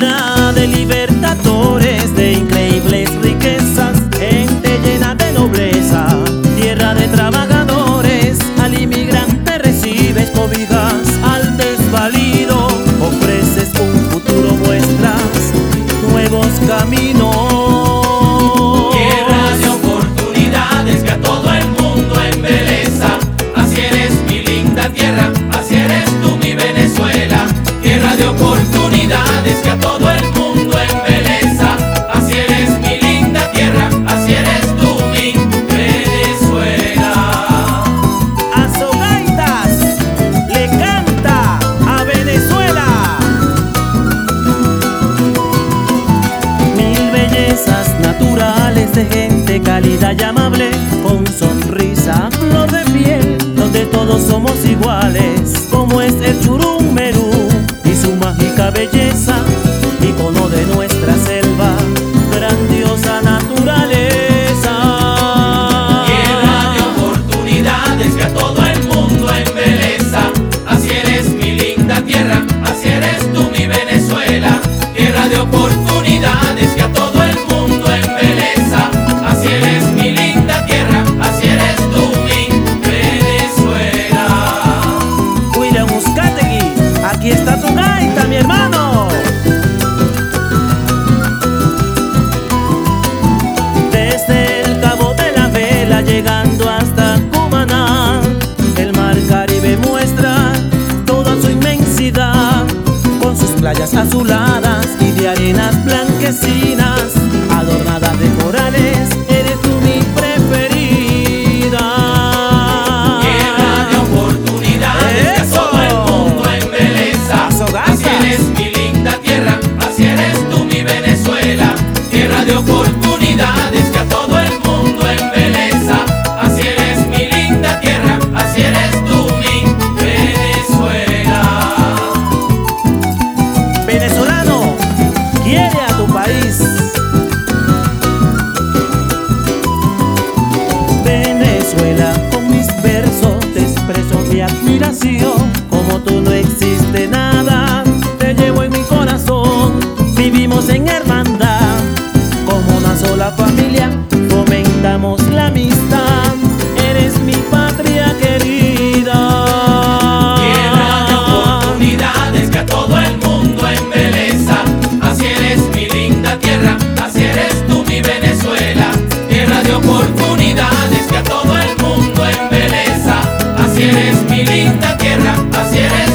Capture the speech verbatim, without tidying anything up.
tierra de libertadores, de increíbles riquezas, gente llena de nobleza, tierra de trabajadores. Al inmigrante recibes cobijas, al desvalido ofreces un futuro, muestras nuevos caminos. Tierra de oportunidades que a todo el mundo embeleza. Así eres mi linda tierra, así eres tú mi Venezuela. Tierra de oportunidades que a todo el mundo embeleza. Así eres mi linda tierra, así eres tú mi Venezuela. Azogaitas le canta a Venezuela. Mil bellezas naturales de gente cálida y amable, con sonrisa, flor de piel, donde todos somos iguales, como es el Churummerú y su mágica belleza, icono de nuestra selva, grandiosa naturaleza. Tierra de oportunidades que a todo el mundo embeleza. Así eres mi linda tierra, así eres tú mi Venezuela. Tierra de oportunidades que a todo el mundo embeleza. Así eres mi linda tierra, así eres tú mi Venezuela. William Uzcategui, aquí está tu gaita, mi hermano. Desde el Cabo de la Vela llegando hasta Cumaná, el mar Caribe muestra toda su inmensidad, con sus playas azuladas y de arenas blanquecinas, adornadas de corales. Eres tú mi preferida. Tierra de oportunidades que a todo el mundo embeleza. Así eres mi linda tierra, así eres tú mi Venezuela. Tierra de oportunidades que a todo el mundo embeleza. Así eres mi linda tierra, así eres tú mi Venezuela. Venezolano, quiere a tu país. Venezuela, con mis versos te expreso mi admiración. Como tú no existe nada, te llevo en mi corazón. Vivimos en hermandad, como una sola familia, fomentamos la amistad. Eres mi patria querida. Tierra de oportunidades que a todo el mundo embeleza. Así eres mi linda tierra, así eres tú mi Venezuela. Tierra de oportunidades que a todo el mundo embeleza. Así eres mi linda tierra, así eres